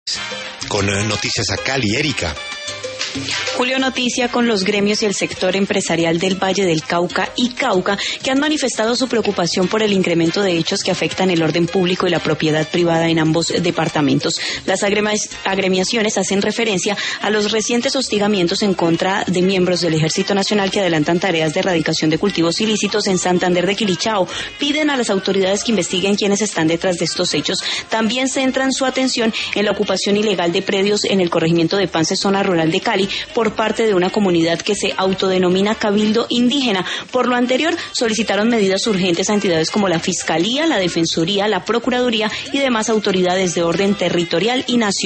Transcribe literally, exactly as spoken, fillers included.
Con Noticias a Cali, Erika. Julio, noticia con los gremios y el sector empresarial del Valle del Cauca y Cauca, que han manifestado su preocupación por el incremento de hechos que afectan el orden público y la propiedad privada en ambos departamentos. Las agremiaciones hacen referencia a los recientes hostigamientos en contra de miembros del Ejército Nacional que adelantan tareas de erradicación de cultivos ilícitos en Santander de Quilichao. Piden a las autoridades que investiguen quiénes están detrás de estos hechos. También centran su atención en la ocupación ilegal de predios en el corregimiento de Pance, zona rural de Cali, por parte de una comunidad que se autodenomina Cabildo Indígena. Por lo anterior, solicitaron medidas urgentes a entidades como la Fiscalía, la Defensoría, la Procuraduría y demás autoridades de orden territorial y nacional.